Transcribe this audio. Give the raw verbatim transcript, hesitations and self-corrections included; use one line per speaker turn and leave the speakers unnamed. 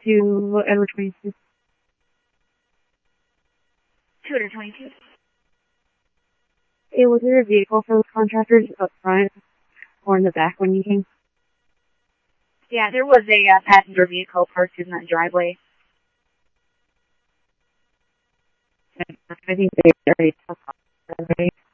to Edward twenty-two.
two hundred twenty-two.
It was there a vehicle for the contractors up front or in the back when you came?
Yeah, there was a uh, passenger vehicle parked in that driveway.
I think they already took off, right?